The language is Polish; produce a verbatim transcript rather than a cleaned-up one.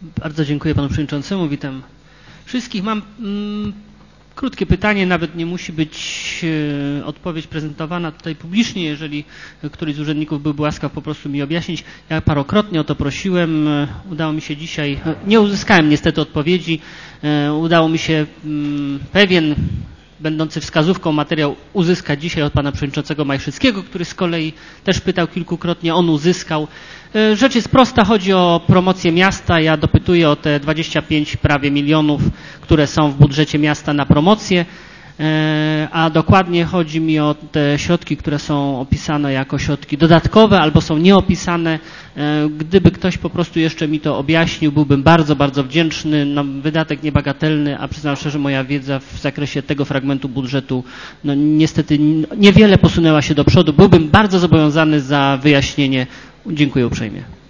Bardzo dziękuję panu przewodniczącemu. Witam wszystkich. Mam mm, krótkie pytanie, nawet nie musi być e, odpowiedź prezentowana tutaj publicznie, jeżeli któryś z urzędników byłby łaskaw po prostu mi objaśnić. Ja parokrotnie o to prosiłem. E, udało mi się dzisiaj, e, nie uzyskałem niestety odpowiedzi, e, udało mi się mm, pewien będący wskazówką materiał uzyskać dzisiaj od pana przewodniczącego Majszyckiego, który z kolei też pytał kilkukrotnie, on uzyskał. Rzecz jest prosta, chodzi o promocję miasta. Ja dopytuję o te dwadzieścia pięć prawie milionów, które są w budżecie miasta na promocję, a dokładnie chodzi mi o te środki, które są opisane jako środki dodatkowe albo są nieopisane. Gdyby ktoś po prostu jeszcze mi to objaśnił, byłbym bardzo, bardzo wdzięczny. No, wydatek niebagatelny, a przyznam szczerze, moja wiedza w zakresie tego fragmentu budżetu no, niestety niewiele posunęła się do przodu. Byłbym bardzo zobowiązany za wyjaśnienie. Dziękuję uprzejmie.